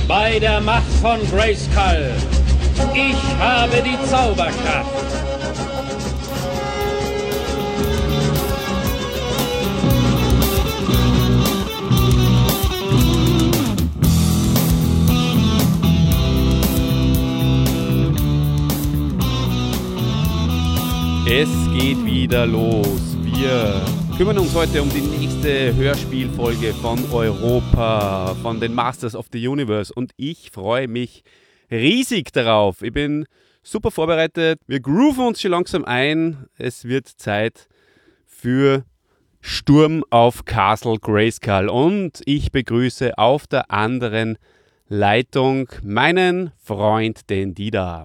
bei der Macht von Grayskull. Ich habe die Zauberkraft. Es geht wieder los. Wir kümmern uns heute um die nächste Hörspielfolge von Europa, von den Masters of the Universe. Und ich freue mich riesig darauf. Ich bin super vorbereitet. Wir grooven uns schon langsam ein. Es wird Zeit für Sturm auf Castle Grayskull. Und ich begrüße auf der anderen Leitung meinen Freund, den Dieter.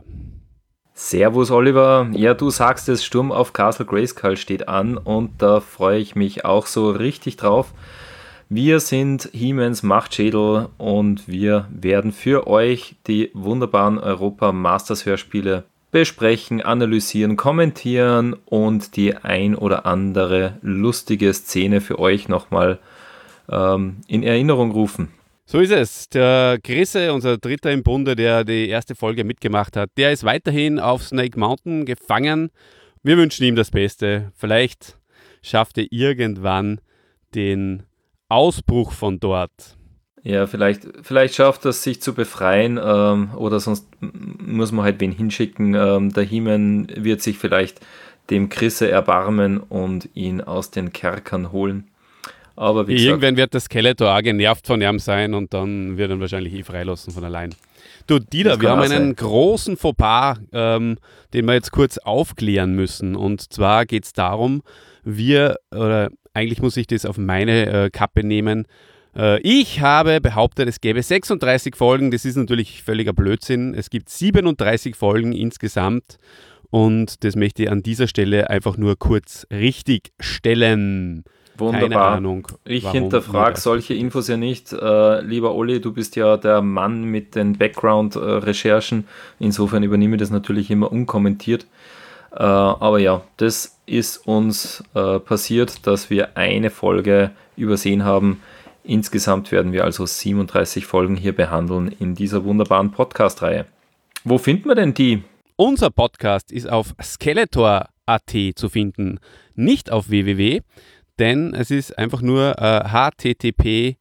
Servus Oliver, ja du sagst es, Sturm auf Castle Grayskull steht an und da freue ich mich auch so richtig drauf. Wir sind He-Mans Machtschädel und wir werden für euch die wunderbaren Europa Masters Hörspiele besprechen, analysieren, kommentieren und die ein oder andere lustige Szene für euch nochmal in Erinnerung rufen. So ist es. Der Chrisse, unser Dritter im Bunde, der die erste Folge mitgemacht hat, der ist weiterhin auf Snake Mountain gefangen. Wir wünschen ihm das Beste. Vielleicht schafft er irgendwann den Ausbruch von dort. Ja, vielleicht schafft er es, sich zu befreien oder sonst muss man halt wen hinschicken. Der He-Man wird sich vielleicht dem Chrisse erbarmen und ihn aus den Kerkern holen. Aber wie gesagt, irgendwann wird der Skeletor auch genervt von ihm sein und dann wird er wahrscheinlich freilassen von allein. Du, Dieter, wir haben einen großen Fauxpas, den wir jetzt kurz aufklären müssen. Und zwar geht es darum, eigentlich muss ich das auf meine Kappe nehmen. Ich habe behauptet, es gäbe 36 Folgen. Das ist natürlich völliger Blödsinn. Es gibt 37 Folgen insgesamt. Und das möchte ich an dieser Stelle einfach nur kurz richtig stellen. Wunderbar. Keine Ahnung. Ich hinterfrage solche Infos ja nicht. Lieber Olli, du bist ja der Mann mit den Background-Recherchen. Insofern übernehme ich das natürlich immer unkommentiert. Aber ja, das ist uns passiert, dass wir eine Folge übersehen haben. Insgesamt werden wir also 37 Folgen hier behandeln in dieser wunderbaren Podcast-Reihe. Wo finden wir denn die? Unser Podcast ist auf Skeletor.at zu finden, nicht auf www. Denn es ist einfach nur https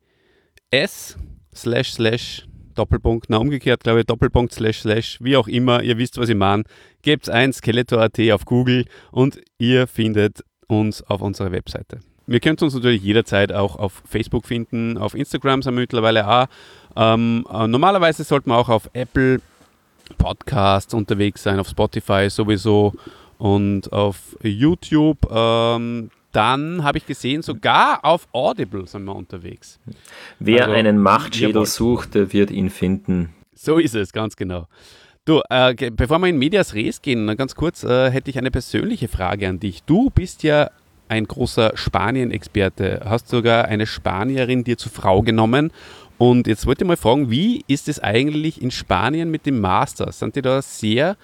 / umgekehrt, glaube ich, / wie auch immer, ihr wisst, was ich meine. Gebt ein Skeletor.at auf Google und ihr findet uns auf unserer Webseite. Ihr könnt uns natürlich jederzeit auch auf Facebook finden, auf Instagram sind wir mittlerweile auch. Normalerweise sollte man auch auf Apple Podcasts unterwegs sein, auf Spotify sowieso und auf YouTube. Dann habe ich gesehen, sogar auf Audible sind wir unterwegs. Wer einen Machtschädel sucht, der wird ihn finden. So ist es, ganz genau. Du, bevor wir in Medias Res gehen, ganz kurz, hätte ich eine persönliche Frage an dich. Du bist ja ein großer Spanien-Experte, hast sogar eine Spanierin dir zur Frau genommen. Und jetzt wollte ich mal fragen, wie ist es eigentlich in Spanien mit dem Masters? Sind die da sehr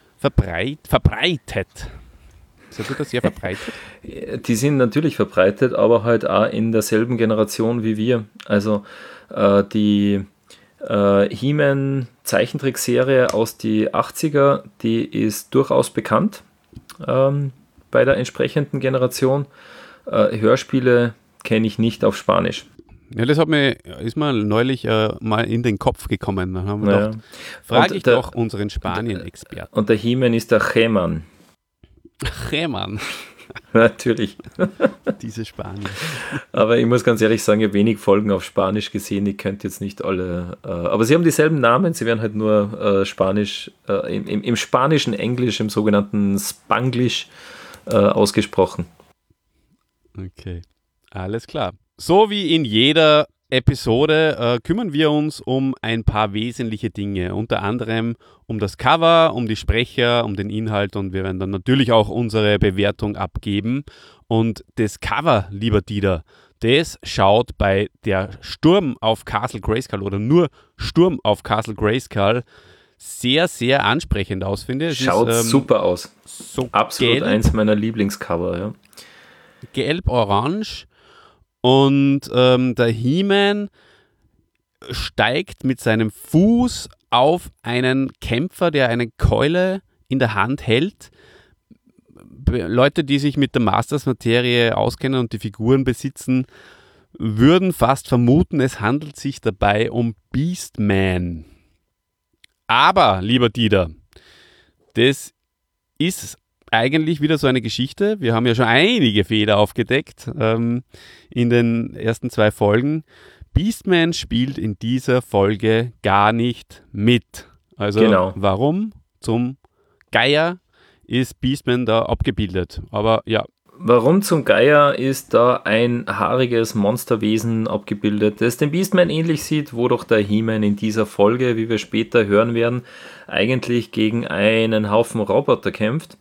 verbreitet? Sind die da sehr verbreitet? Die sind natürlich verbreitet, aber halt auch in derselben Generation wie wir. Also die He-Man Zeichentrickserie aus die 80er, die ist durchaus bekannt bei der entsprechenden Generation. Hörspiele kenne ich nicht auf Spanisch. Ja, das ist mir neulich mal in den Kopf gekommen. Dann haben wir gedacht, frage ich doch unseren Spanien-Experten. Und der He-Man ist der He-Man. He-Man. Natürlich. Diese Spanier. Aber ich muss ganz ehrlich sagen, ich habe wenig Folgen auf Spanisch gesehen. Ich könnte jetzt nicht alle. Aber sie haben dieselben Namen. Sie werden halt nur Spanisch, im spanischen Englisch, im sogenannten Spanglish ausgesprochen. Okay, alles klar. So wie in jeder Episode kümmern wir uns um ein paar wesentliche Dinge, unter anderem um das Cover, um die Sprecher, um den Inhalt und wir werden dann natürlich auch unsere Bewertung abgeben. Und das Cover, lieber Dieter, das schaut bei der Sturm auf Castle Grayskull oder nur Sturm auf Castle Grayskull sehr, sehr ansprechend aus, finde ich. Schaut super aus. So absolut gelb, eins meiner Lieblingscover, ja. Gelb-orange und der He-Man steigt mit seinem Fuß auf einen Kämpfer, der eine Keule in der Hand hält. Leute, die sich mit der Masters-Materie auskennen und die Figuren besitzen, würden fast vermuten, es handelt sich dabei um Beastman. Aber, lieber Dieter, das ist eigentlich wieder so eine Geschichte. Wir haben ja schon einige Fehler aufgedeckt in den ersten 2 Folgen. Beastman spielt in dieser Folge gar nicht mit. Also Warum zum Geier ist Beastman da abgebildet? Aber ja. Warum zum Geier ist da ein haariges Monsterwesen abgebildet, das dem Beastman ähnlich sieht, wo doch der He-Man in dieser Folge, wie wir später hören werden, eigentlich gegen einen Haufen Roboter kämpft.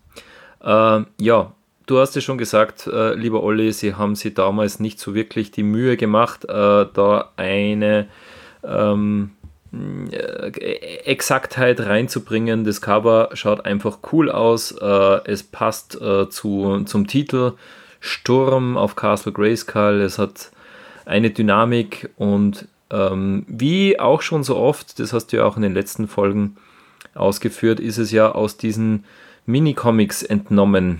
Du hast es schon gesagt, lieber Olli, sie haben sich damals nicht so wirklich die Mühe gemacht, da eine Exaktheit reinzubringen. Das Cover schaut einfach cool aus. Es passt zum Titel Sturm auf Castle Grayskull. Es hat eine Dynamik und wie auch schon so oft, das hast du ja auch in den letzten Folgen ausgeführt, ist es ja aus diesen Minicomics entnommen,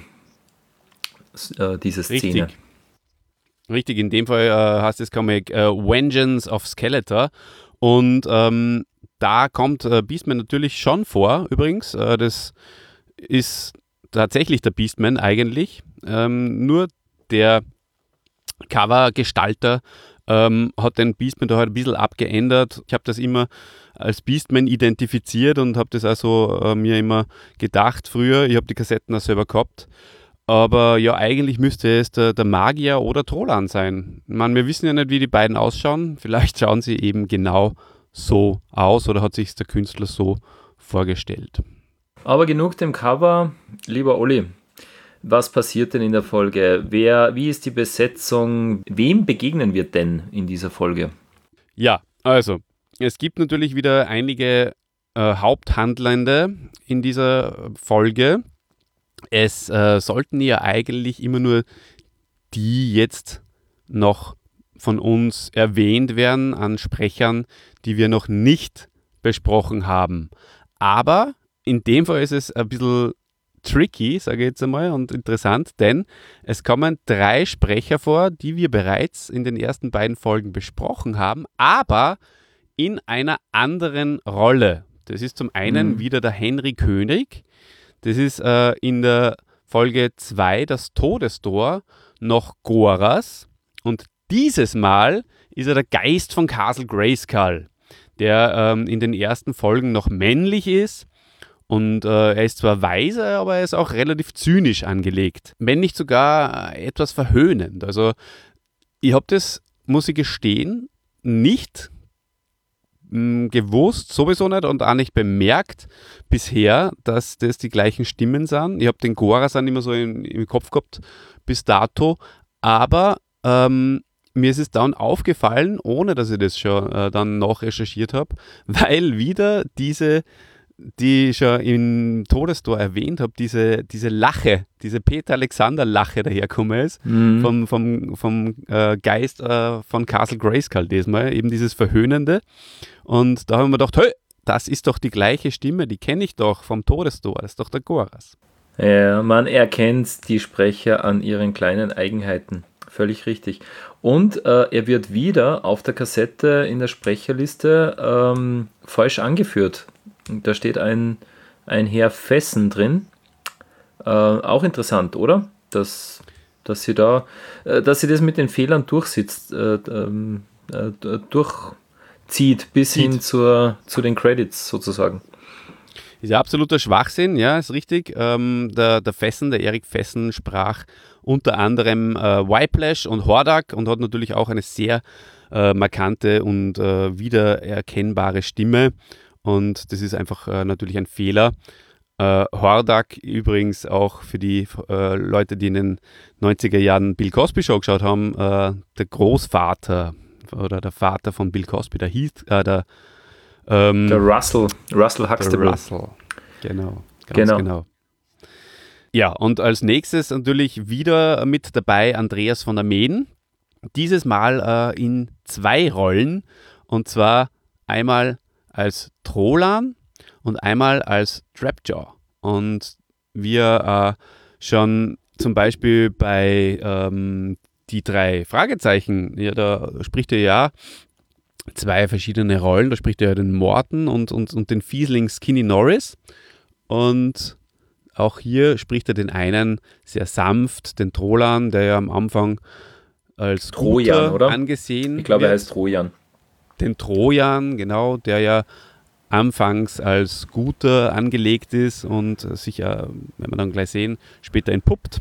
diese Szene. Richtig, in dem Fall heißt das Comic Vengeance of Skeletor. Und da kommt Beastman natürlich schon vor, übrigens. Das ist tatsächlich der Beastman eigentlich. Nur der Covergestalter hat den Beastman da halt ein bisschen abgeändert. Ich habe das immer als Beastman identifiziert und habe das also mir immer gedacht früher. Ich habe die Kassetten auch selber gehabt. Aber ja, eigentlich müsste es der Magier oder Trolan sein. Ich meine, wir wissen ja nicht, wie die beiden ausschauen. Vielleicht schauen sie eben genau so aus oder hat sich der Künstler so vorgestellt. Aber genug dem Cover. Lieber Olli, was passiert denn in der Folge? Wie ist die Besetzung? Wem begegnen wir denn in dieser Folge? Ja, also, es gibt natürlich wieder einige Haupthandelnde in dieser Folge. Es sollten ja eigentlich immer nur die jetzt noch von uns erwähnt werden an Sprechern, die wir noch nicht besprochen haben. Aber in dem Fall ist es ein bisschen tricky, sage ich jetzt einmal, und interessant, denn es kommen 3 Sprecher vor, die wir bereits in den ersten beiden Folgen besprochen haben, aber in einer anderen Rolle. Das ist zum einen wieder der Henry König. Das ist in der Folge 2, das Todestor, noch Goras. Und dieses Mal ist er der Geist von Castle Grayskull, der in den ersten Folgen noch männlich ist. Und er ist zwar weise, aber er ist auch relativ zynisch angelegt. Wenn nicht sogar etwas verhöhnend. Also ich habe das, muss ich gestehen, nicht gewusst, sowieso nicht und auch nicht bemerkt bisher, dass das die gleichen Stimmen sind. Ich habe den Goras dann immer so im Kopf gehabt bis dato, aber mir ist es dann aufgefallen, ohne dass ich das schon dann nachrecherchiert habe, weil wieder die ich schon im Todestor erwähnt habe, diese Lache, diese Peter-Alexander-Lache dahergekommen ist, vom Geist von Castle Grayskull diesmal, eben dieses Verhöhnende. Und da haben wir gedacht, hey, das ist doch die gleiche Stimme, die kenne ich doch vom Todestor, das ist doch der Goras. Ja, man erkennt die Sprecher an ihren kleinen Eigenheiten. Völlig richtig. Und er wird wieder auf der Kassette in der Sprecherliste falsch angeführt. Da steht ein Herr Fessen drin. Auch interessant, oder? Dass sie das mit den Fehlern durchzieht bis hin zu den Credits sozusagen. Ist ja absoluter Schwachsinn, ja, ist richtig. Der Fessen, der Erik Fessen, sprach unter anderem Whiplash und Hordak und hat natürlich auch eine sehr markante und wiedererkennbare Stimme. Und das ist einfach natürlich ein Fehler. Hordak übrigens auch für die Leute, die in den 90er Jahren Bill Cosby Show geschaut haben, der Großvater oder der Vater von Bill Cosby, der hieß der Russell Huxtable. Der Russell, genau, ganz genau. Ja, und als nächstes natürlich wieder mit dabei Andreas von der Meen. Dieses Mal in 2 Rollen, und zwar einmal als Trolan und einmal als Trapjaw. Und wir schon zum Beispiel bei die 3 Fragezeichen, ja, da spricht er ja 2 verschiedene Rollen. Da spricht er ja den Morten und den Fiesling Skinny Norris. Und auch hier spricht er den einen sehr sanft, den Trolan, der ja am Anfang als Trojan, guter oder? angesehen Ich glaube, wird. er heißt Trojan. Den Trojan, genau, der ja anfangs als guter angelegt ist und sich, wenn wir dann gleich sehen, später entpuppt.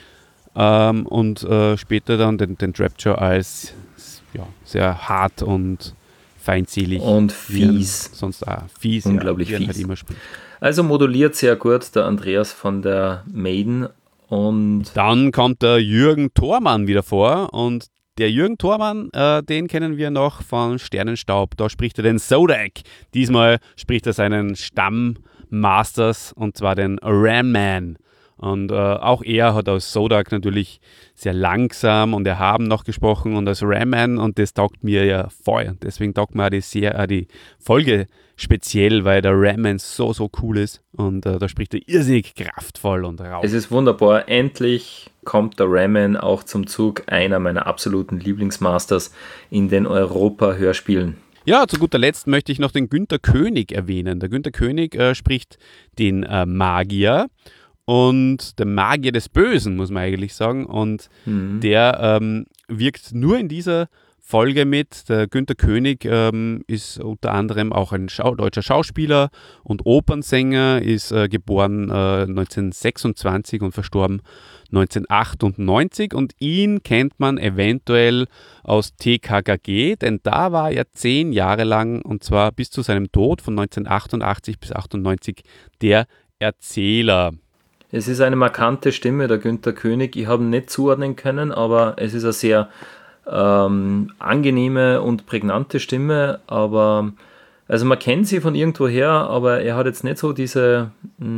Und später dann den Trapjaw als sehr hart und feindselig. Und wie er fies. Sonst auch fies. Unglaublich wie er fies. halt immer spricht. Also moduliert sehr gut der Andreas von der Maiden. Und Dann kommt der Jürgen Thormann wieder vor und der Jürgen Thormann, den kennen wir noch von Sternenstaub. Da spricht er den Zodak. Diesmal spricht er seinen Stammmasters und zwar den Ram Man. Und auch er hat aus Zodak natürlich sehr langsam und erhaben noch gesprochen und als Ram Man, und das taugt mir ja voll. Deswegen taugt mir auch die Folge speziell, weil der Ram Man so cool ist und da spricht er irrsinnig kraftvoll und rau. es ist wunderbar. Endlich kommt der Ramen auch zum Zug, einer meiner absoluten Lieblingsmasters in den Europa-Hörspielen. Ja, zu guter Letzt möchte ich noch den Günther König erwähnen. Der Günther König spricht den Magier und der Magier des Bösen, muss man eigentlich sagen. Und der wirkt nur in dieser Folge mit. Der Günther König ist unter anderem auch ein deutscher Schauspieler und Opernsänger, ist geboren 1926 und verstorben 1998 und ihn kennt man eventuell aus TKKG, denn da war er 10 Jahre lang und zwar bis zu seinem Tod von 1988 bis 1998 der Erzähler. Es ist eine markante Stimme, der Günther König. Ich habe ihn nicht zuordnen können, aber es ist eine sehr angenehme und prägnante Stimme. Aber also man kennt sie von irgendwoher, aber er hat jetzt nicht so diese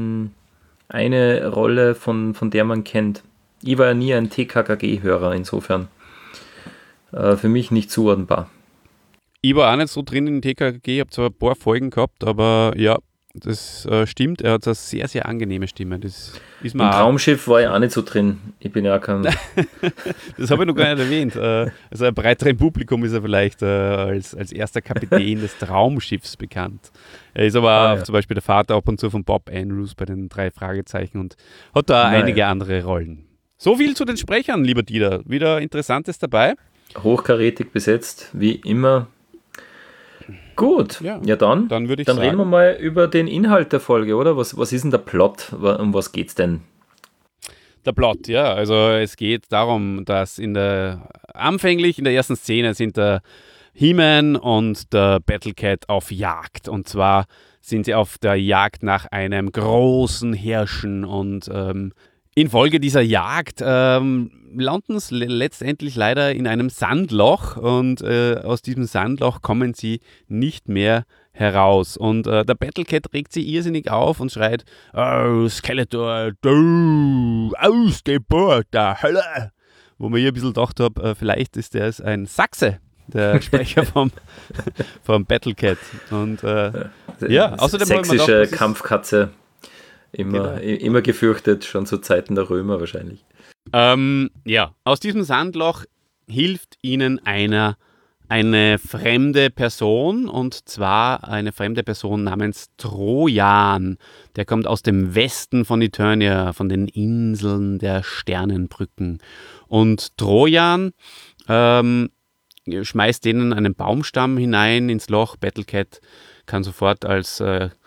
eine Rolle, von der man kennt. Ich war ja nie ein TKKG-Hörer, insofern für mich nicht zuordnenbar. Ich war auch nicht so drin in TKKG, ich habe zwar ein paar Folgen gehabt, aber ja, das stimmt, er hat eine sehr, sehr angenehme Stimme. Das ist Im mir auch, Traumschiff war ich auch nicht so drin. Ich bin ja auch kein... das habe ich noch gar nicht erwähnt. Also ein breiteren Publikum ist er vielleicht als erster Kapitän des Traumschiffs bekannt. Er ist aber auch zum Beispiel der Vater ab und zu von Bob Andrews bei den 3 Fragezeichen und hat da einige andere Rollen. So viel zu den Sprechern, lieber Dieter. Wieder Interessantes dabei. hochkarätig besetzt, wie immer. Gut, ja dann würde ich dann sagen, reden wir mal über den Inhalt der Folge, oder? Was ist denn der Plot? Um was geht's denn? der Plot, ja. Also es geht darum, dass anfänglich in der ersten Szene sind der He-Man und der Battlecat auf Jagd. Und zwar sind sie auf der Jagd nach einem großen Hirschen und infolge dieser Jagd landen sie letztendlich leider in einem Sandloch und aus diesem Sandloch kommen sie nicht mehr heraus. Und der Battlecat regt sich irrsinnig auf und schreit: "Oh, Skeletor, du Ausgeburt der Hölle!" Wo mir hier ein bisschen gedacht habe, vielleicht ist der ein Sachse, der Sprecher vom Battlecat. Und ja, außerdem sächsische Kampfkatze. Immer gefürchtet, schon zu Zeiten der Römer wahrscheinlich. Ja, aus diesem Sandloch hilft ihnen eine fremde Person, und zwar eine fremde Person namens Trojan. Der kommt aus dem Westen von Eternia, von den Inseln der Sternenbrücken. Und Trojan schmeißt denen einen Baumstamm hinein ins Loch. Battlecat kann sofort als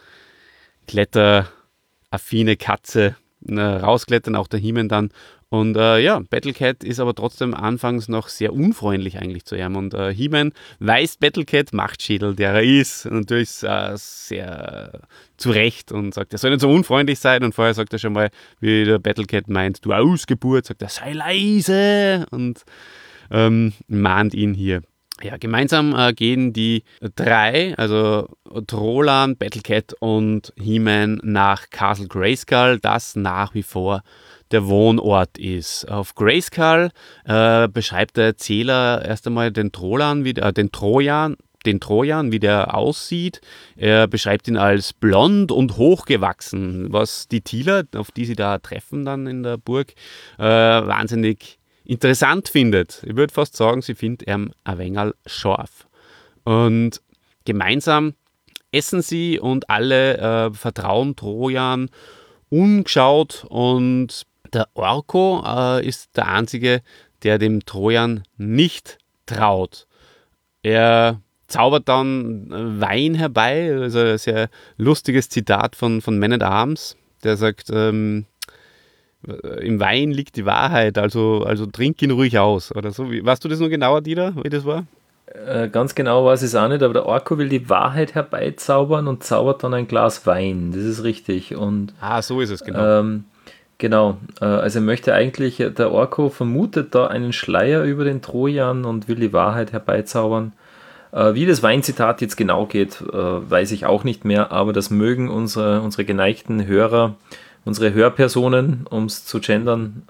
kletteraffine Katze rausklettern, auch der He-Man dann. Und Battlecat ist aber trotzdem anfangs noch sehr unfreundlich eigentlich zu ihm. Und He-Man weist Battlecat, Machtschädel, der er ist, natürlich sehr zurecht und sagt, er soll nicht so unfreundlich sein. Und vorher sagt er schon mal, wie der Battlecat meint, du Ausgeburt, sagt er, sei leise und mahnt ihn hier. Ja, gemeinsam gehen die 3, also Trolan, Battlecat und He-Man, nach Castle Grayskull, das nach wie vor der Wohnort ist. Auf Grayskull beschreibt der Erzähler erst einmal den Trojan, den Trojan, den Trojan, wie der aussieht. Er beschreibt ihn als blond und hochgewachsen, was die Tila, auf die sie da treffen dann in der Burg, wahnsinnig interessant findet. Ich würde fast sagen, sie findet ihn ein wenig scharf. Und gemeinsam essen sie und alle vertrauen Trojan umgeschaut, und der Orko ist der Einzige, der dem Trojan nicht traut. Er zaubert dann Wein herbei, also ein sehr lustiges Zitat von Man at Arms, der sagt, im Wein liegt die Wahrheit, also trink ihn ruhig aus, oder so. Weißt du das noch genauer, Dieter, wie das war? Ganz genau weiß ich es auch nicht, aber der Orko will die Wahrheit herbeizaubern und zaubert dann ein Glas Wein. Das ist richtig. Und so ist es, genau. genau, also möchte eigentlich, der Orko vermutet da einen Schleier über den Trojan und will die Wahrheit herbeizaubern. Wie das Weinzitat jetzt genau geht, weiß ich auch nicht mehr, aber das mögen unsere geneigten Hörer, unsere Hörpersonen, um es zu gendern,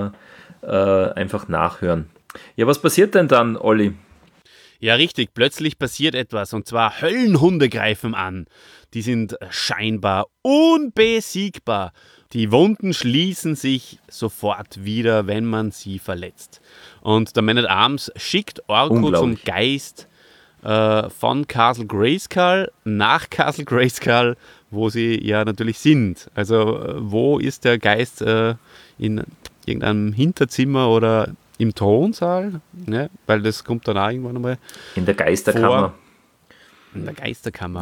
einfach nachhören. Ja, was passiert denn dann, Olli? Ja, richtig. Plötzlich passiert etwas, und zwar Höllenhunde greifen an. Die sind scheinbar unbesiegbar. Die Wunden schließen sich sofort wieder, wenn man sie verletzt. Und der Man at Arms schickt Orko zum Geist von Castle Grayskull nach Castle Grayskull, wo sie ja natürlich sind. Also wo ist der Geist? In irgendeinem Hinterzimmer oder im Thronsaal, ne? Weil das kommt dann auch irgendwann einmal in der Geisterkammer. In der Geisterkammer.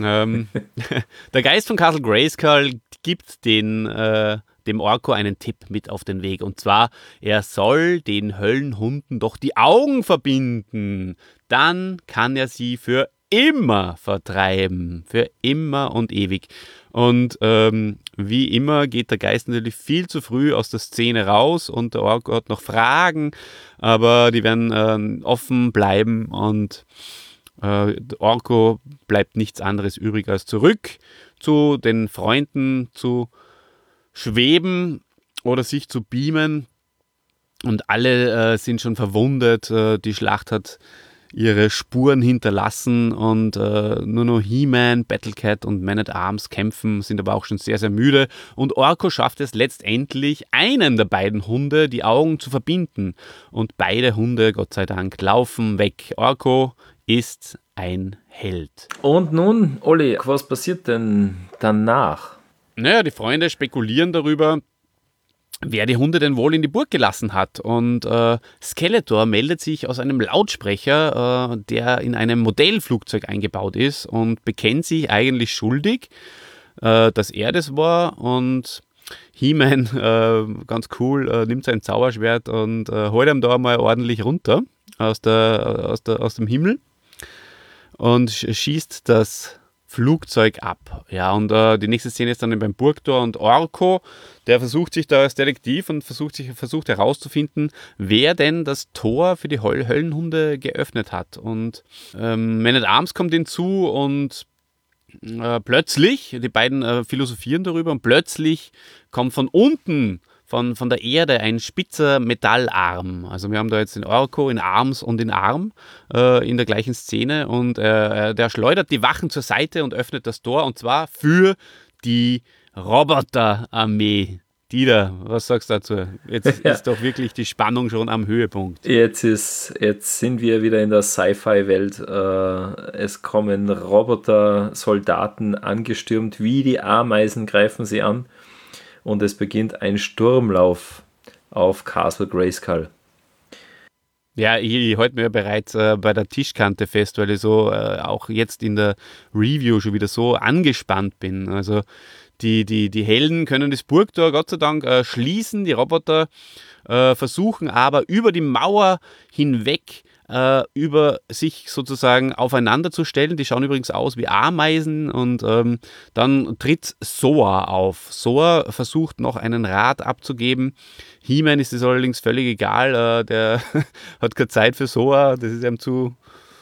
Der Geist von Castle Grayskull gibt dem Orko einen Tipp mit auf den Weg. Und zwar, er soll den Höllenhunden doch die Augen verbinden. Dann kann er sie für immer vertreiben. Für immer und ewig. Und wie immer geht der Geist natürlich viel zu früh aus der Szene raus, und der Orko hat noch Fragen, aber die werden offen bleiben, und der Orko bleibt nichts anderes übrig, als zurück zu den Freunden zu schweben oder sich zu beamen, und alle sind schon verwundet. Die Schlacht hat ihre Spuren hinterlassen, und nur noch He-Man, Battlecat und Man at Arms kämpfen, sind aber auch schon sehr, sehr müde, und Orko schafft es letztendlich, einen der beiden Hunde die Augen zu verbinden, und beide Hunde, Gott sei Dank, laufen weg. Orko ist ein Held. Und nun, Olli, was passiert denn danach? Naja, die Freunde spekulieren darüber, wer die Hunde denn wohl in die Burg gelassen hat. Und Skeletor meldet sich aus einem Lautsprecher, der in einem Modellflugzeug eingebaut ist, und bekennt sich eigentlich schuldig, dass er das war. Und He-Man, ganz cool, nimmt sein Zauberschwert und holt ihm da mal ordentlich runter aus dem Himmel und schießt das Flugzeug ab. Ja, und die nächste Szene ist dann beim Burgtor, und Orko, der versucht sich da als Detektiv und versucht herauszufinden, wer denn das Tor für die Höllenhunde geöffnet hat. Und Man at Arms kommt hinzu, und plötzlich, die beiden philosophieren darüber, und plötzlich kommt von unten, von der Erde, ein spitzer Metallarm. Also wir haben da jetzt den Orko in Arms und in Arm in der gleichen Szene, und der schleudert die Wachen zur Seite und öffnet das Tor, und zwar für die Roboterarmee. Dieter, was sagst du dazu? Jetzt ist doch wirklich die Spannung schon am Höhepunkt. Jetzt sind wir wieder in der Sci-Fi-Welt. Es kommen Roboter-Soldaten angestürmt, wie die Ameisen greifen sie an. Und es beginnt ein Sturmlauf auf Castle Grayskull. Ja, ich halte mir bereits bei der Tischkante fest, weil ich so auch jetzt in der Review schon wieder so angespannt bin. Also die Helden können das Burgtor Gott sei Dank schließen, die Roboter versuchen aber über die Mauer hinweg über sich sozusagen aufeinander zu stellen. Die schauen übrigens aus wie Ameisen, und dann tritt Soa auf. Soa versucht noch einen Rat abzugeben. He-Man ist es allerdings völlig egal, der hat keine Zeit für Soa, das ist ihm zu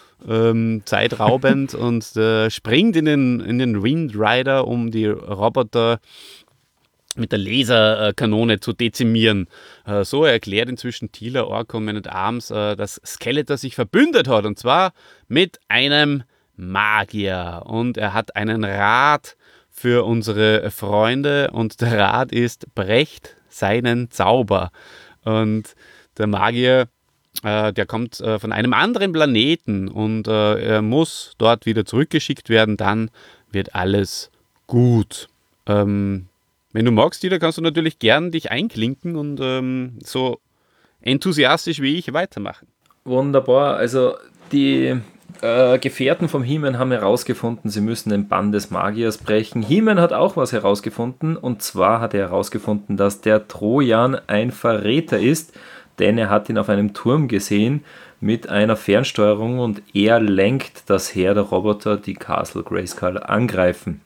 zeitraubend und springt in den Wind Rider, um die Roboter mit der Laserkanone zu dezimieren. So erklärt inzwischen Teela, Orko und Man at Arms, dass Skeletor sich verbündet hat, und zwar mit einem Magier. Und er hat einen Rat für unsere Freunde, und der Rat ist: brecht seinen Zauber. Und der Magier, der kommt von einem anderen Planeten, und er muss dort wieder zurückgeschickt werden, dann wird alles gut. Wenn du magst, Dieter, kannst du natürlich gern dich einklinken und so enthusiastisch wie ich weitermachen. Wunderbar. Also die Gefährten vom He-Man haben herausgefunden, sie müssen den Bann des Magiers brechen. He-Man hat auch was herausgefunden, und zwar hat er herausgefunden, dass der Trojan ein Verräter ist, denn er hat ihn auf einem Turm gesehen mit einer Fernsteuerung, und er lenkt das Heer der Roboter, die Castle Grayskull angreifen.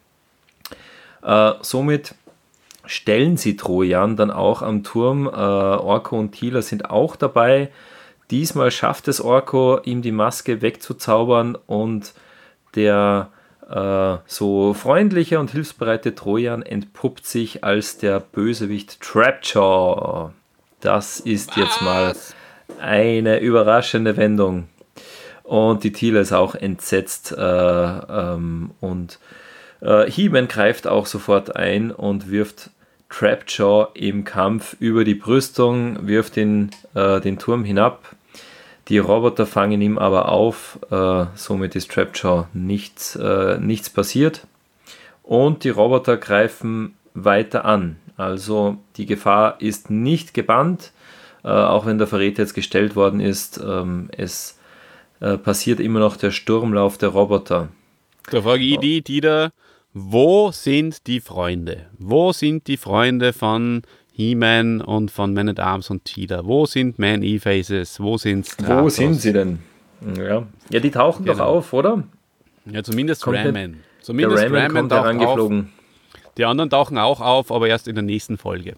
Somit stellen sie Trojan dann auch am Turm. Orko und Teela sind auch dabei. Diesmal schafft es Orko, ihm die Maske wegzuzaubern, und der so freundliche und hilfsbereite Trojan entpuppt sich als der Bösewicht Trapjaw. Das ist jetzt mal eine überraschende Wendung. Und die Teela ist auch entsetzt, und He-Man greift auch sofort ein und wirft Trapjaw im Kampf über die Brüstung, wirft den Turm hinab. Die Roboter fangen ihm aber auf, somit ist Trapjaw nichts passiert. Und die Roboter greifen weiter an. Also die Gefahr ist nicht gebannt, auch wenn der Verräter jetzt gestellt worden ist. Es passiert immer noch der Sturmlauf der Roboter. Da frage ich die, Dieter: Wo sind die Freunde? Wo sind die Freunde von He-Man und von Man at Arms und Teela? Wo sind Man-E-Faces? Wo sind Stratos? Wo sind sie denn? Ja, die tauchen doch auf, oder? Ja, zumindest Ram-Man. Der Zumindest Ram-Man Ram-Man kommt taucht herangeflogen. auf. Die anderen tauchen auch auf, aber erst in der nächsten Folge.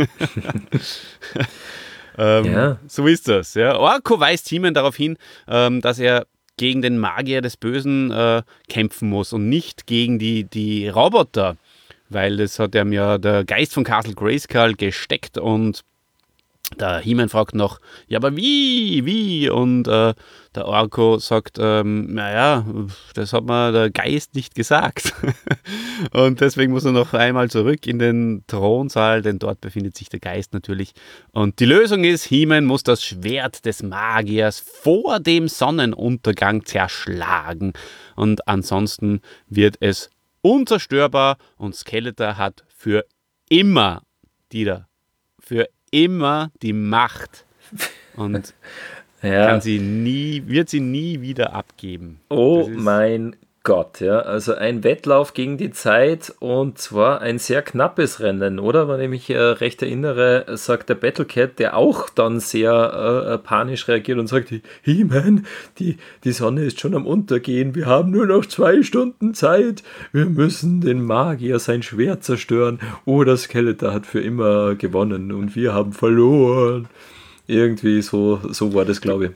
Ja. So ist das. Ja. Orko weist He-Man darauf hin, dass er gegen den Magier des Bösen kämpfen muss und nicht gegen die Roboter, weil das hat ihm ja der Geist von Castle Grayskull gesteckt, und der He-Man fragt noch: ja, aber wie? Und der Orko sagt: naja, das hat mir der Geist nicht gesagt. Und deswegen muss er noch einmal zurück in den Thronsaal, denn dort befindet sich der Geist natürlich. Und die Lösung ist: He-Man muss das Schwert des Magiers vor dem Sonnenuntergang zerschlagen. Und ansonsten wird es unzerstörbar, und Skeletor hat für immer, für immer die Macht, und wird sie nie wieder abgeben. Oh mein Gott, ja. Also ein Wettlauf gegen die Zeit, und zwar ein sehr knappes Rennen, oder? Wenn ich mich recht erinnere, sagt der Battlecat, der auch dann sehr panisch reagiert und sagt: He-Man, die Sonne ist schon am Untergehen, wir haben nur noch 2 Stunden Zeit, wir müssen den Magier sein Schwert zerstören. Oh, der Skeletor hat für immer gewonnen und wir haben verloren. Irgendwie so war das, glaube ich.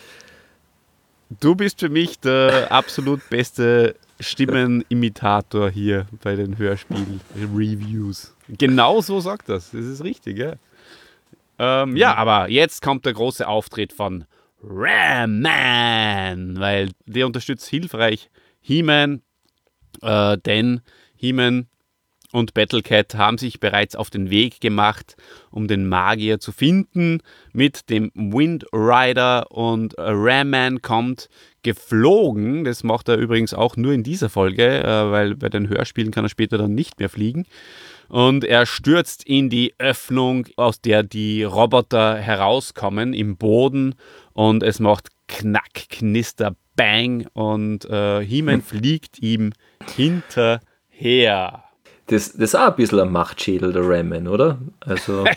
Du bist für mich der absolut beste Stimmenimitator hier bei den Hörspiel-Reviews. Genau so sagt das ist richtig, ja. Ja, aber jetzt kommt der große Auftritt von Ram-Man, weil der unterstützt hilfreich He-Man, denn He-Man und Battlecat haben sich bereits auf den Weg gemacht, um den Magier zu finden mit dem Wind Rider, und Ram-Man kommt geflogen. Das macht er übrigens auch nur in dieser Folge, weil bei den Hörspielen kann er später dann nicht mehr fliegen. Und er stürzt in die Öffnung, aus der die Roboter herauskommen, im Boden, und es macht Knack, Knister, Bang, und He-Man fliegt ihm hinterher. Das ist auch ein bisschen ein Machtschädel, der Ram-Man, oder? Also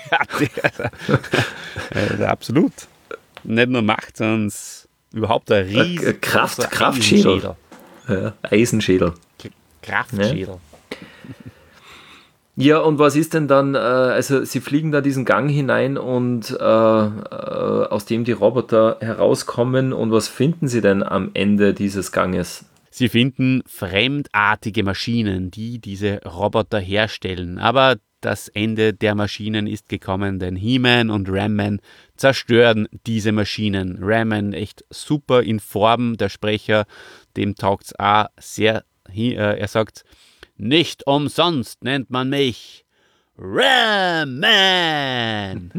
absolut. Nicht nur Macht, sondern überhaupt ein riesiger Kraftschädel. Ja, Eisenschädel. Kraftschädel. Ja, und was ist denn dann, also sie fliegen da diesen Gang hinein, und aus dem die Roboter herauskommen, und was finden sie denn am Ende dieses Ganges? Sie finden fremdartige Maschinen, die diese Roboter herstellen. Aber das Ende der Maschinen ist gekommen, denn He-Man und Ram-Man zerstören diese Maschinen. Ram-Man echt super in Form, der Sprecher, dem taugt's auch sehr. Er sagt, nicht umsonst nennt man mich Ram-Man.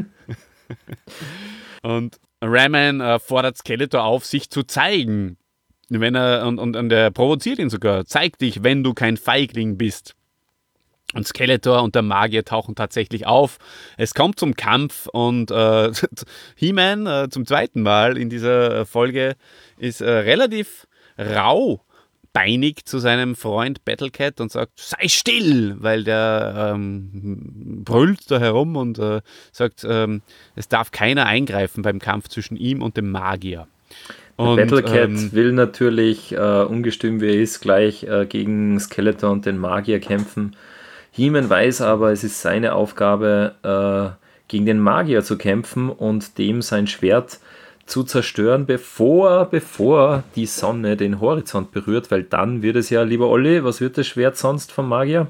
Und Ram-Man fordert Skeletor auf, sich zu zeigen. Und er provoziert ihn sogar. Zeig dich, wenn du kein Feigling bist. Und Skeletor und der Magier tauchen tatsächlich auf. Es kommt zum Kampf und He-Man zum zweiten Mal in dieser Folge ist relativ raubeinig zu seinem Freund Battlecat und sagt, sei still, weil der brüllt da herum und sagt, es darf keiner eingreifen beim Kampf zwischen ihm und dem Magier. Und, Battlecat will natürlich, ungestüm wie er ist, gleich gegen Skeletor und den Magier kämpfen. He-Man weiß aber, es ist seine Aufgabe, gegen den Magier zu kämpfen und dem sein Schwert zu zerstören, bevor die Sonne den Horizont berührt, weil dann wird es ja, lieber Olli, was wird das Schwert sonst vom Magier?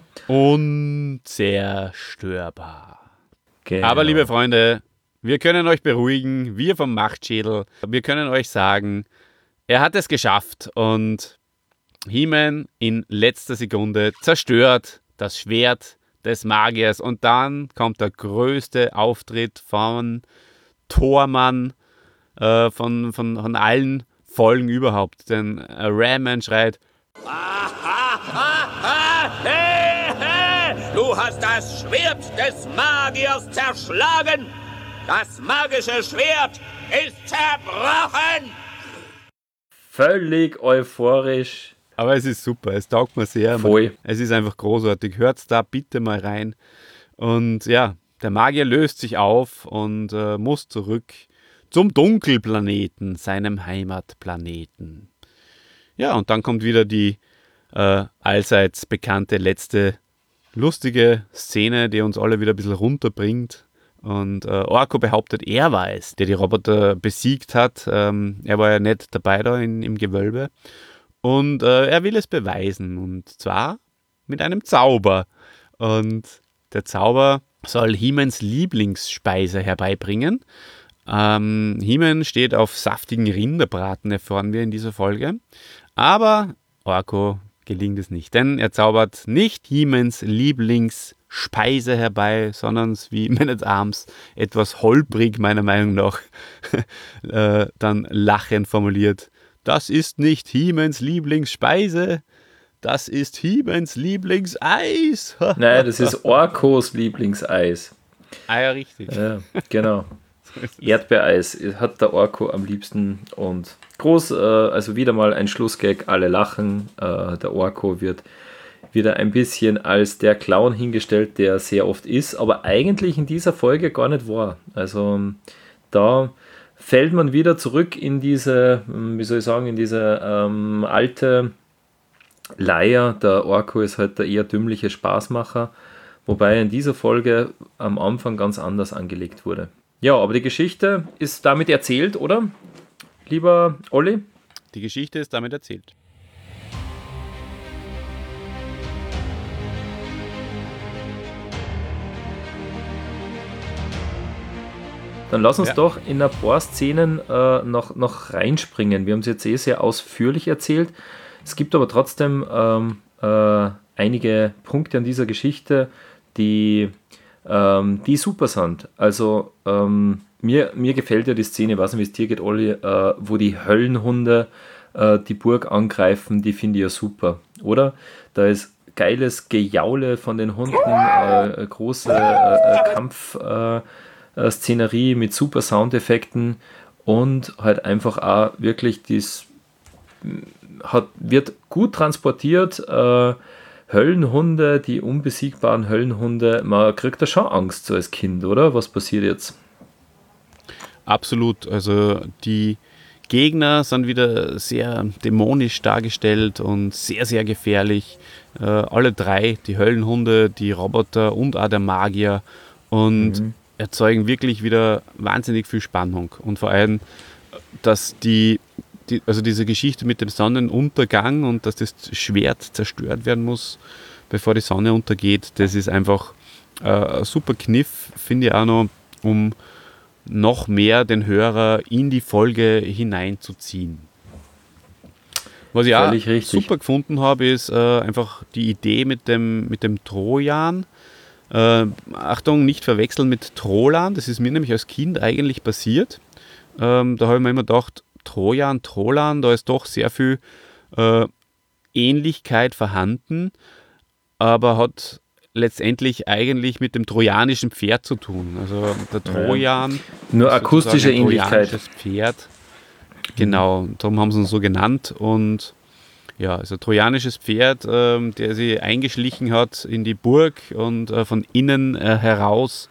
Unzerstörbar. Genau. Aber liebe Freunde, wir können euch beruhigen, wir vom Machtschädel, wir können euch sagen, er hat es geschafft und He-Man in letzter Sekunde zerstört das Schwert des Magiers. Und dann kommt der größte Auftritt von Thormann, von allen Folgen überhaupt. Denn Ram-Man schreit, Du hast das Schwert des Magiers zerschlagen! Das magische Schwert ist zerbrochen! Völlig euphorisch. aber es ist super, es taugt mir sehr. Voll. Es ist einfach großartig. Hört's da bitte mal rein. Und ja, der Magier löst sich auf und muss zurück zum Dunkelplaneten, seinem Heimatplaneten. Ja, und dann kommt wieder die allseits bekannte letzte lustige Szene, die uns alle wieder ein bisschen runterbringt. Und Orko behauptet, er war es, der die Roboter besiegt hat. Er war ja nicht dabei da im Gewölbe. Und er will es beweisen. Und zwar mit einem Zauber. Und der Zauber soll He-Mans Lieblingsspeise herbeibringen. He-Man steht auf saftigen Rinderbraten, erfahren wir in dieser Folge. Aber Orko gelingt es nicht, denn er zaubert nicht He-Mans Lieblingsspeise herbei, sondern wie Man at Arms etwas holprig, meiner Meinung nach, dann lachend formuliert. Das ist nicht He-Mans Lieblingsspeise, das ist He-Mans Lieblingseis. Nein, das ist Orkos Lieblingseis. Ah ja, richtig. Ja, genau. Erdbeereis hat der Orko am liebsten und groß, also wieder mal ein Schlussgag, alle lachen. Der Orko wird wieder ein bisschen als der Clown hingestellt, der sehr oft ist, aber eigentlich in dieser Folge gar nicht war. Also da fällt man wieder zurück in diese, wie soll ich sagen, in diese alte Leier. Der Orko ist halt der eher dümmliche Spaßmacher, wobei in dieser Folge am Anfang ganz anders angelegt wurde. Ja, aber die Geschichte ist damit erzählt, oder? Lieber Olli? Die Geschichte ist damit erzählt. Dann lass uns doch in ein paar Szenen noch reinspringen. Wir haben es jetzt sehr ausführlich erzählt. Es gibt aber trotzdem einige Punkte an dieser Geschichte, die super sind. Also mir gefällt ja die Szene, ich weiß nicht, wie es dir geht, Olli, wo die Höllenhunde die Burg angreifen, die finde ich ja super, oder? Da ist geiles Gejaule von den Hunden, große Kampfszenerie mit super Soundeffekten und halt einfach auch wirklich wird gut transportiert. Höllenhunde, die unbesiegbaren Höllenhunde, man kriegt da schon Angst so als Kind, oder? Was passiert jetzt? Absolut, also die Gegner sind wieder sehr dämonisch dargestellt und sehr, sehr gefährlich. Alle drei, die Höllenhunde, die Roboter und auch der Magier und erzeugen wirklich wieder wahnsinnig viel Spannung. Und vor allem, dass also diese Geschichte mit dem Sonnenuntergang und dass das Schwert zerstört werden muss, bevor die Sonne untergeht, das ist einfach ein super Kniff, finde ich auch noch, um noch mehr den Hörer in die Folge hineinzuziehen. Was ich auch super gefunden habe, ist einfach die Idee mit dem Trojan. Achtung, nicht verwechseln mit Trolan, das ist mir nämlich als Kind eigentlich passiert. Da habe ich mir immer gedacht, Trojan, da ist doch sehr viel Ähnlichkeit vorhanden, aber hat letztendlich eigentlich mit dem trojanischen Pferd zu tun. Also der Trojan. Nur akustische Ähnlichkeit. Pferd. Genau, darum haben sie ihn so genannt. Und ja, also trojanisches Pferd, der sich eingeschlichen hat in die Burg und von innen heraus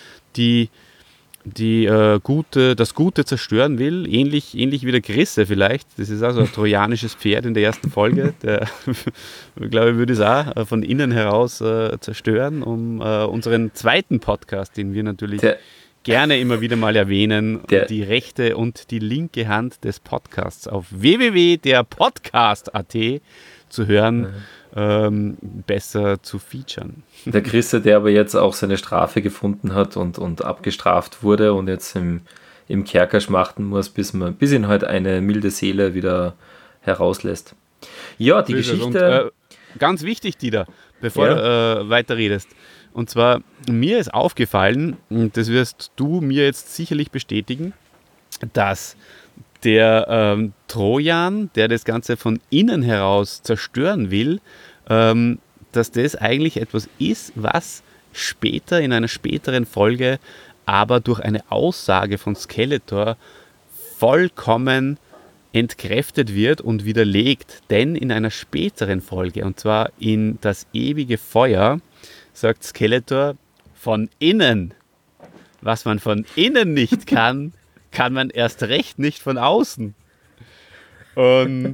das Gute zerstören will, ähnlich wie der Grisse vielleicht. Das ist also ein trojanisches Pferd in der ersten Folge. Der, glaube ich, würde es auch von innen heraus zerstören, um unseren zweiten Podcast, den wir natürlich gerne immer wieder mal erwähnen, die rechte und die linke Hand des Podcasts auf www.derpodcast.at zu hören, besser zu featuren. Der Chrisse, der aber jetzt auch seine Strafe gefunden hat und abgestraft wurde und jetzt im Kerker schmachten muss, bis ihn halt eine milde Seele wieder herauslässt. Ja, die Geschichte... Und, ganz wichtig, Dieter, bevor du weiterredest. Und zwar, mir ist aufgefallen, und das wirst du mir jetzt sicherlich bestätigen, dass der Trojan, der das Ganze von innen heraus zerstören will, dass das eigentlich etwas ist, was später in einer späteren Folge aber durch eine Aussage von Skeletor vollkommen entkräftet wird und widerlegt. Denn in einer späteren Folge, und zwar in Das ewige Feuer, sagt Skeletor, von innen, was man von innen nicht kann, kann man erst recht nicht von außen. Und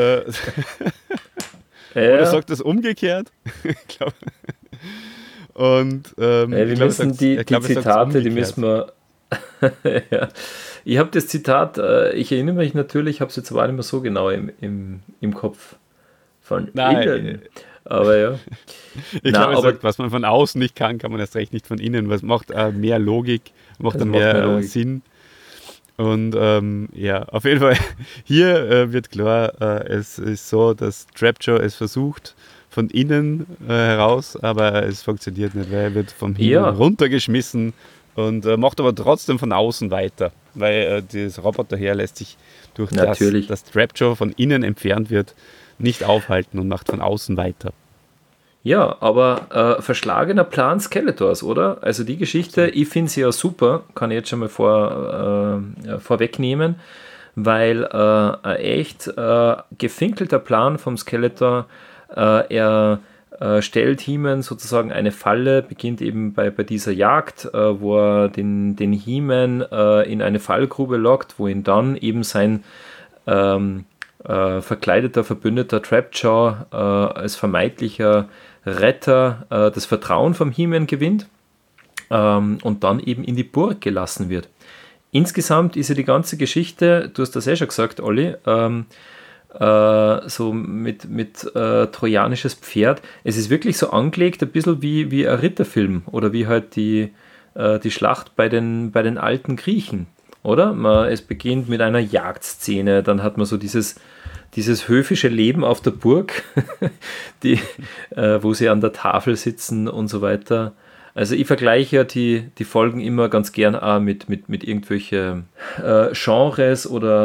oder sagt das umgekehrt? Ich glaube. Und wir müssen die Zitate, die müssen wir. Ja. Ich habe das Zitat, ich erinnere mich natürlich, ich habe es jetzt aber nicht mehr so genau im Kopf. Von innen. Aber ja. Ich glaube, er sagt, was man von außen nicht kann, kann man erst recht nicht von innen. Was macht mehr Logik, macht mehr Sinn. Und auf jeden Fall, hier wird klar, es ist so, dass Trapjaw es versucht von innen heraus, aber es funktioniert nicht, weil er wird vom Himmel runtergeschmissen und macht aber trotzdem von außen weiter, weil das Roboterheer lässt sich durch das Trapjaw von innen entfernt wird, nicht aufhalten und macht von außen weiter. Ja, aber verschlagener Plan Skeletors, oder? Also die Geschichte, ich finde sie ja super, kann ich jetzt schon mal vorwegnehmen, weil ein echt gefinkelter Plan vom Skeletor, er stellt He-Man sozusagen eine Falle, beginnt eben bei dieser Jagd, wo er den He-Man in eine Fallgrube lockt, wo ihn dann eben sein verkleideter Verbündeter Trapjaw als vermeintlicher Retter das Vertrauen vom He-Man gewinnt und dann eben in die Burg gelassen wird. Insgesamt ist ja die ganze Geschichte, du hast das schon gesagt, Olli, so mit trojanisches Pferd. Es ist wirklich so angelegt, ein bisschen wie ein Ritterfilm oder wie halt die Schlacht bei den alten Griechen, oder? Es beginnt mit einer Jagdszene, dann hat man so dieses höfische Leben auf der Burg, wo sie an der Tafel sitzen und so weiter. Also ich vergleiche ja die Folgen immer ganz gern auch mit irgendwelchen Genres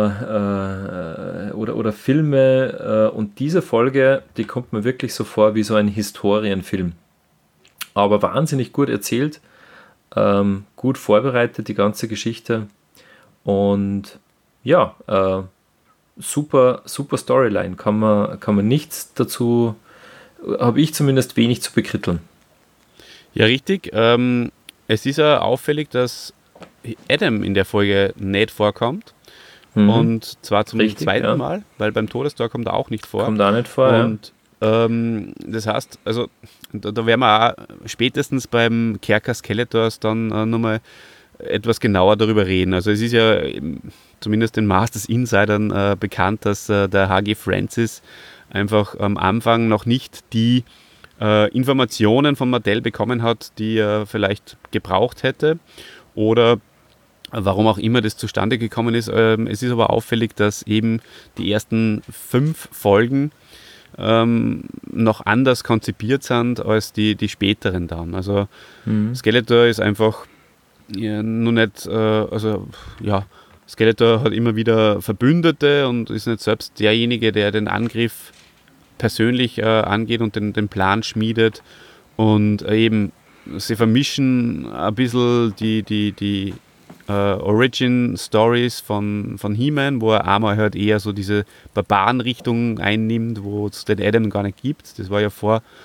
oder Filme. Und diese Folge, die kommt mir wirklich so vor wie so ein Historienfilm. Aber wahnsinnig gut erzählt, gut vorbereitet, die ganze Geschichte. Und ja, super Storyline. Kann man nichts dazu, habe ich zumindest wenig zu bekritteln. Ja, richtig. Es ist ja auffällig, dass Adam in der Folge nicht vorkommt. Und zwar zum zweiten Mal, weil beim Todestor kommt er auch nicht vor. Kommt auch nicht vor, und das heißt, also da werden wir auch spätestens beim Kerker Skeletors dann nochmal etwas genauer darüber reden. Also es ist ja zumindest den Masters Insidern bekannt, dass der H.G. Francis einfach am Anfang noch nicht die Informationen von Mattel bekommen hat, die er vielleicht gebraucht hätte oder warum auch immer das zustande gekommen ist. Es ist aber auffällig, dass eben die ersten 5 Folgen noch anders konzipiert sind als die späteren dann. Also Skeletor ist einfach nur nicht, Skeletor hat immer wieder Verbündete und ist nicht selbst derjenige, der den Angriff persönlich angeht und den Plan schmiedet. Und eben, sie vermischen ein bisschen die Origin-Stories von He-Man, wo er einmal halt eher so diese Barbaren-Richtung einnimmt, wo es den Adam gar nicht gibt. Das war ja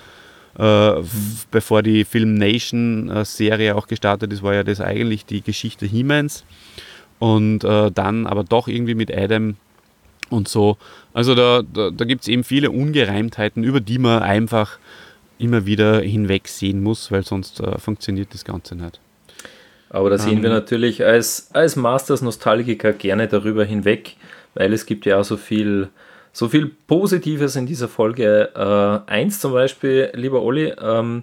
bevor die Film Nation-Serie auch gestartet ist, war ja das eigentlich die Geschichte He-Mans. Und dann aber doch irgendwie mit Adam und so. Also da gibt es eben viele Ungereimtheiten, über die man einfach immer wieder hinwegsehen muss, weil sonst funktioniert das Ganze nicht. Aber da sehen wir natürlich als Masters-Nostalgiker gerne darüber hinweg, weil es gibt ja auch so viel Positives in dieser Folge. Eins zum Beispiel, lieber Olli,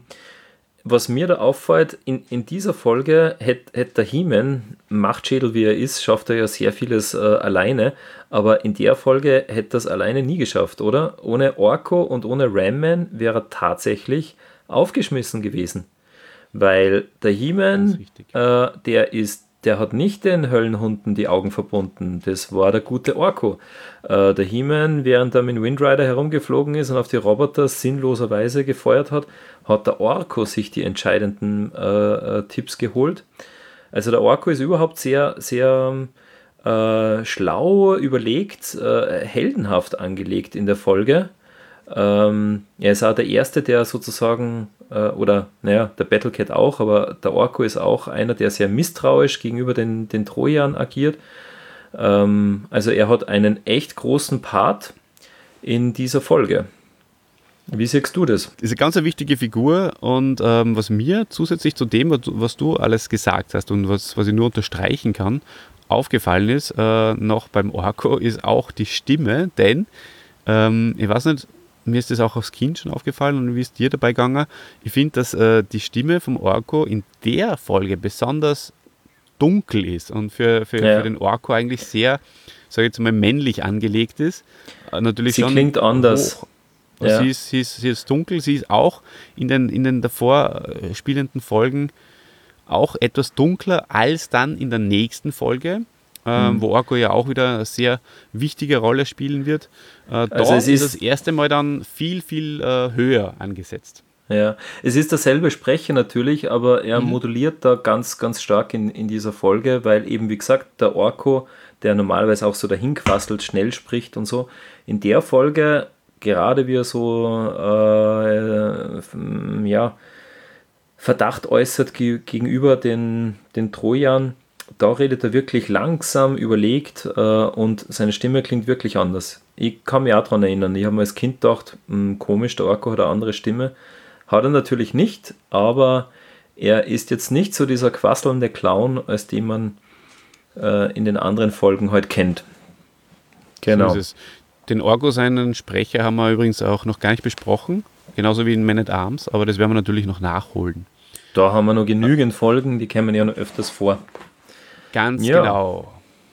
was mir da auffällt, in dieser Folge hätte der He-Man, Machtschädel wie er ist, schafft er ja sehr vieles alleine, aber in der Folge hätte er es alleine nie geschafft, oder? Ohne Orko und ohne Ram-Man wäre er tatsächlich aufgeschmissen gewesen. Weil der He-Man, der hat nicht den Höllenhunden die Augen verbunden. Das war der gute Orko. Der He-Man, während er mit Windrider herumgeflogen ist und auf die Roboter sinnloserweise gefeuert hat, hat der Orko sich die entscheidenden Tipps geholt. Also der Orko ist überhaupt sehr, sehr schlau überlegt, heldenhaft angelegt in der Folge. Er ist auch der Erste, der sozusagen, der Battlecat auch, aber der Orko ist auch einer, der sehr misstrauisch gegenüber den Trojern agiert. Also er hat einen echt großen Part in dieser Folge. Wie siehst du das? Das ist eine ganz wichtige Figur und was mir zusätzlich zu dem, was du alles gesagt hast und was ich nur unterstreichen kann, aufgefallen ist, noch beim Orko, ist auch die Stimme, denn ich weiß nicht, mir ist das auch als Kind schon aufgefallen und wie ist dir dabei gegangen? Ich finde, dass die Stimme vom Orko in der Folge besonders dunkel ist und für den Orko eigentlich sehr, sage ich jetzt mal, männlich angelegt ist. Natürlich sie schon klingt anders. Ja. Sie ist dunkel, sie ist auch in den davor spielenden Folgen auch etwas dunkler als dann in der nächsten Folge. Wo Orko ja auch wieder eine sehr wichtige Rolle spielen wird. Also es ist das erste Mal dann viel, viel höher angesetzt. Ja, es ist derselbe Sprecher natürlich, aber er moduliert da ganz, ganz stark in dieser Folge, weil eben, wie gesagt, der Orko, der normalerweise auch so dahinquasselt, schnell spricht und so, in der Folge, gerade wie er so Verdacht äußert gegenüber den Trojern, da redet er wirklich langsam, überlegt und seine Stimme klingt wirklich anders. Ich kann mich auch daran erinnern, ich habe mir als Kind gedacht, komisch, der Orko hat eine andere Stimme. Hat er natürlich nicht, aber er ist jetzt nicht so dieser quasselnde Clown, als den man in den anderen Folgen halt kennt. Genau. So ist es. Den Orko, seinen Sprecher, haben wir übrigens auch noch gar nicht besprochen, genauso wie in Man at Arms, aber das werden wir natürlich noch nachholen. Da haben wir noch genügend Folgen, die kommen ja noch öfters vor. Ganz genau.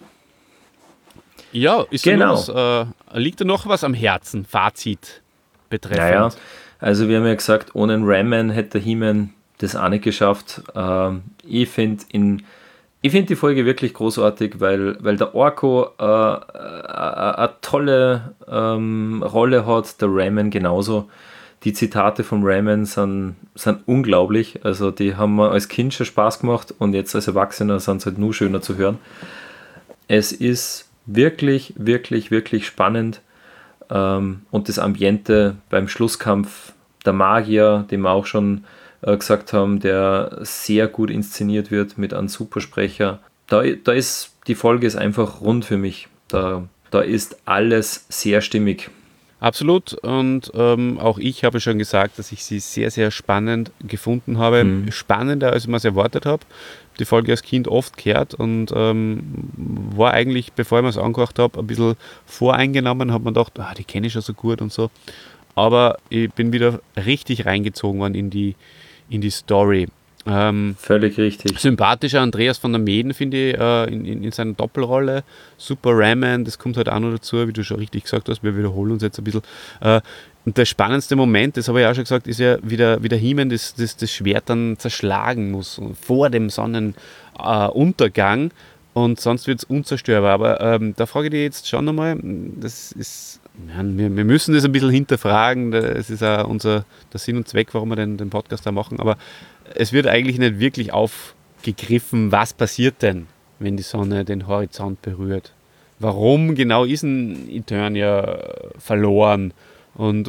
Ja, ist genau. Liegt da noch was am Herzen, Fazit betreffend? Naja, also wir haben ja gesagt, ohne einen Ram-Man hätte He-Man das auch nicht geschafft. Ich finde die Folge wirklich großartig, weil der Orko eine tolle Rolle hat, der Ram-Man genauso. Die Zitate vom Ram-Man sind unglaublich. Also die haben mir als Kind schon Spaß gemacht und jetzt als Erwachsener sind es halt nur schöner zu hören. Es ist wirklich, wirklich, wirklich spannend. Und das Ambiente beim Schlusskampf, der Magier, den wir auch schon gesagt haben, der sehr gut inszeniert wird mit einem Supersprecher. Die Folge ist einfach rund für mich. Da ist alles sehr stimmig. Absolut, und auch ich habe schon gesagt, dass ich sie sehr, sehr spannend gefunden habe. Spannender, als ich mir es erwartet habe. Die Folge als Kind oft gehört und war eigentlich, bevor ich mir es angehört habe, ein bisschen voreingenommen, habe mir gedacht, die kenne ich schon so gut und so. aber ich bin wieder richtig reingezogen worden in die Story. Völlig richtig. Sympathischer Andreas von der Meeden, finde ich, in seiner Doppelrolle. Super Raman, das kommt halt auch noch dazu, wie du schon richtig gesagt hast, wir wiederholen uns jetzt ein bisschen. Und der spannendste Moment, das habe ich auch schon gesagt, ist ja, wie der He-Man das Schwert dann zerschlagen muss vor dem Sonnenuntergang und sonst wird es unzerstörbar. Aber da frage ich dich jetzt schon nochmal, das ist, wir müssen das ein bisschen hinterfragen, das ist auch der Sinn und Zweck, warum wir den Podcast da machen, aber es wird eigentlich nicht wirklich aufgegriffen, was passiert denn, wenn die Sonne den Horizont berührt. Warum genau ist ein Eternia verloren? Und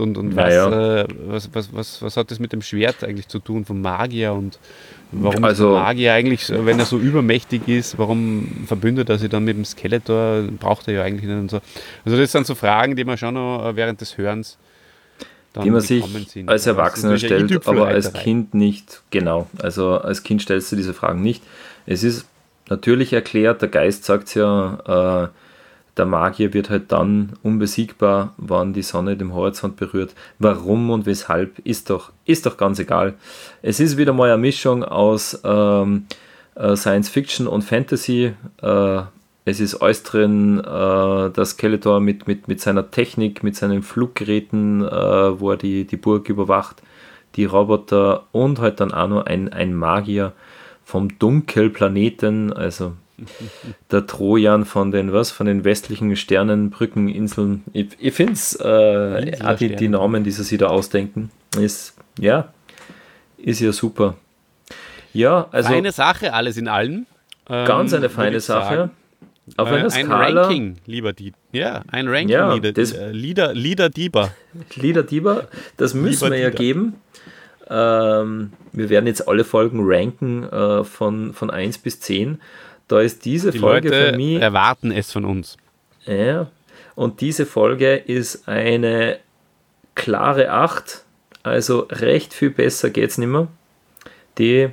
was hat das mit dem Schwert eigentlich zu tun, vom Magier? Und warum ist der Magier eigentlich, wenn er so übermächtig ist, warum verbündet er sich dann mit dem Skeletor? Braucht er ja eigentlich nicht und so. Also das sind so Fragen, die man schon noch während des Hörens die man sich als Erwachsener stellt, aber als Kind nicht. Genau, also als Kind stellst du diese Fragen nicht. Es ist natürlich erklärt, der Geist sagt ja, der Magier wird halt dann unbesiegbar, wann die Sonne den Horizont berührt. Warum und weshalb, ist doch ganz egal. Es ist wieder mal eine Mischung aus Science Fiction und Fantasy. Es ist alles drin, dass Skeletor mit seiner Technik, mit seinen Fluggeräten, wo er die Burg überwacht, die Roboter und halt dann auch noch ein Magier vom Dunkelplaneten, also der Trojan von den westlichen Sternenbrückeninseln. Ich finde es, die Namen, die sie sich da ausdenken, ist ja super. Ja, also feine Sache, alles in allem. Ganz eine feine Sache. Auf einer Skala, ein Ranking, lieber Dieter. Ja, ein Ranking, ja, Lieder Dieber. Lieder Dieber, das müssen wir ja geben. Wir werden jetzt alle Folgen ranken von 1 bis 10. Da ist diese Folge Leute für mich... erwarten es von uns. Ja, und diese Folge ist eine klare 8. Also recht viel besser geht's nicht mehr. Die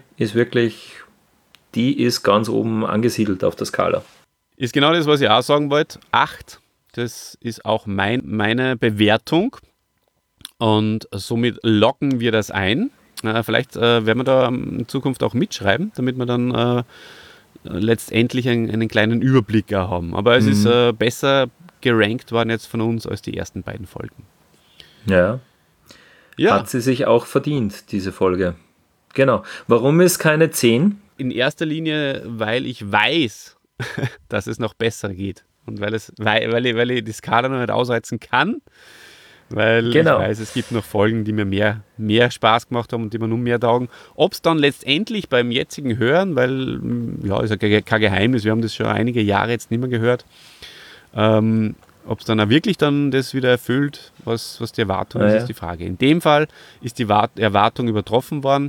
ist ganz oben angesiedelt auf der Skala. Ist genau das, was ich auch sagen wollte. 8, das ist auch meine Bewertung. Und somit locken wir das ein. Vielleicht werden wir da in Zukunft auch mitschreiben, damit wir dann letztendlich einen kleinen Überblick haben. Aber es ist besser gerankt worden jetzt von uns als die ersten beiden Folgen. Ja. Hat sie sich auch verdient, diese Folge. Genau. Warum ist keine 10? In erster Linie, weil ich weiß, dass es noch besser geht. Und weil ich die Skala noch nicht ausreizen kann. Weil ich weiß, es gibt noch Folgen, die mir mehr Spaß gemacht haben und die mir nun mehr taugen. Ob es dann letztendlich beim jetzigen Hören, weil, ja, ist ja kein Geheimnis, wir haben das schon einige Jahre jetzt nicht mehr gehört, ob es dann auch wirklich dann das wieder erfüllt, was die Erwartung ist die Frage. In dem Fall ist die Erwartung übertroffen worden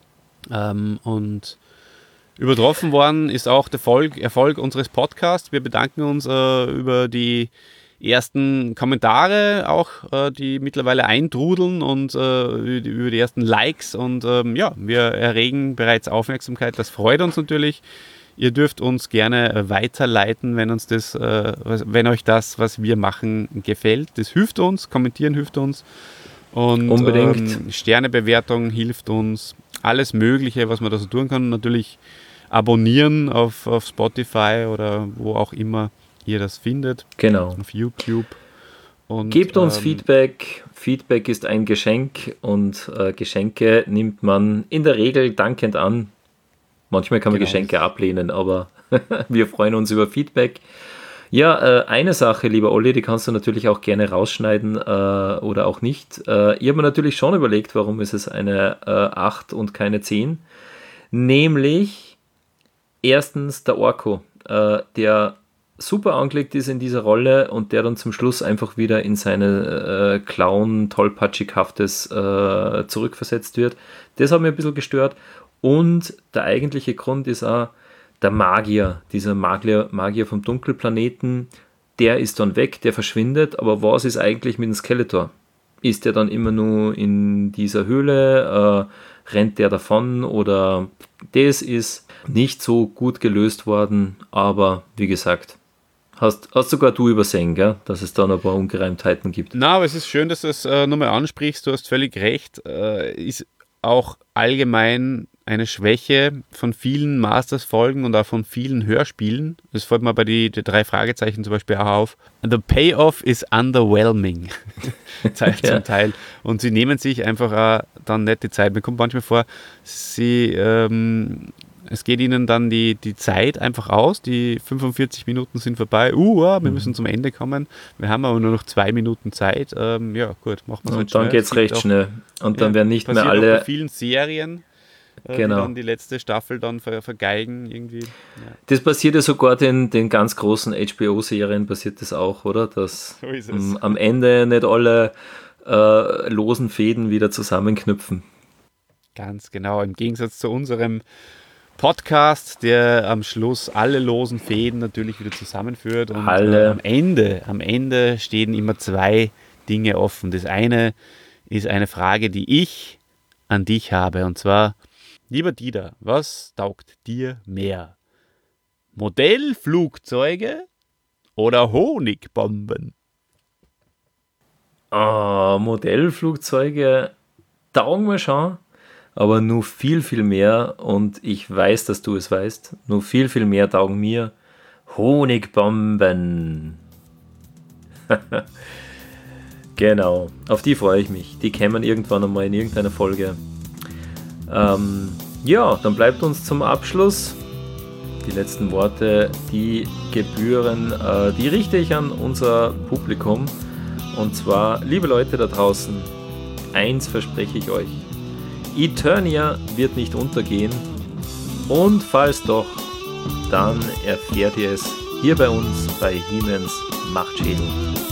und übertroffen worden ist auch der Erfolg unseres Podcasts. Wir bedanken uns über die ersten Kommentare auch, die mittlerweile eintrudeln und über die ersten Likes und wir erregen bereits Aufmerksamkeit. Das freut uns natürlich. Ihr dürft uns gerne weiterleiten, wenn euch das, was wir machen, gefällt. Das hilft uns, kommentieren hilft uns und unbedingt. Sternebewertung hilft uns. Alles Mögliche, was man da so tun kann. Natürlich abonnieren auf Spotify oder wo auch immer ihr das findet. Genau. Auf YouTube. Und, gebt uns Feedback. Feedback ist ein Geschenk und Geschenke nimmt man in der Regel dankend an. Manchmal kann man Geschenke ablehnen, aber wir freuen uns über Feedback. Ja, eine Sache, lieber Olli, die kannst du natürlich auch gerne rausschneiden oder auch nicht. Ich habe mir natürlich schon überlegt, warum ist es eine 8 und keine 10. Nämlich erstens der Orko, der super angelegt ist in dieser Rolle und der dann zum Schluss einfach wieder in seine Clown-Tollpatschighaftes zurückversetzt wird. Das hat mir ein bisschen gestört. Und der eigentliche Grund ist auch der Magier, dieser Magier vom Dunkelplaneten, der ist dann weg, der verschwindet, aber was ist eigentlich mit dem Skeletor? Ist der dann immer nur in dieser Höhle, rennt der davon oder das ist nicht so gut gelöst worden, aber wie gesagt, Hast sogar du übersehen, gell? Dass es da noch ein paar Ungereimtheiten gibt. Na, aber es ist schön, dass du es nochmal ansprichst. Du hast völlig recht. Ist auch allgemein eine Schwäche von vielen Masters-Folgen und auch von vielen Hörspielen. Das fällt mir bei die 3 Fragezeichen zum Beispiel auch auf. The payoff is underwhelming. Zum Teil. Und sie nehmen sich einfach auch dann nicht die Zeit. Mir kommt manchmal vor, es geht ihnen dann die Zeit einfach aus. Die 45 Minuten sind vorbei. Wir müssen zum Ende kommen. Wir haben aber nur noch 2 Minuten Zeit. Ja, gut, machen wir es Und dann geht es recht schnell. Und dann werden nicht mehr alle... Auch bei vielen Serien, die dann die letzte Staffel dann vergeigen irgendwie. Ja. Das passiert ja sogar den ganz großen HBO-Serien, passiert das auch, oder? Dass So ist es. am Ende nicht alle losen Fäden wieder zusammenknüpfen. Ganz genau. Im Gegensatz zu unserem Podcast, der am Schluss alle losen Fäden natürlich wieder zusammenführt. Und am Ende stehen immer 2 Dinge offen. Das eine ist eine Frage, die ich an dich habe. Und zwar, lieber Dieter, was taugt dir mehr? Modellflugzeuge oder Honigbomben? Modellflugzeuge taugen mir schon, aber nur viel, viel mehr, und ich weiß, dass du es weißt, nur viel, viel mehr taugen mir Honigbomben. Genau, auf die freue ich mich. Die kämen irgendwann einmal in irgendeiner Folge. Ja, dann bleibt uns zum Abschluss die letzten Worte, die gebühren, die richte ich an unser Publikum. Und zwar, liebe Leute da draußen, eins verspreche ich euch: Eternia wird nicht untergehen, und falls doch, dann erfährt ihr es hier bei uns bei He-Mans Machtschädel.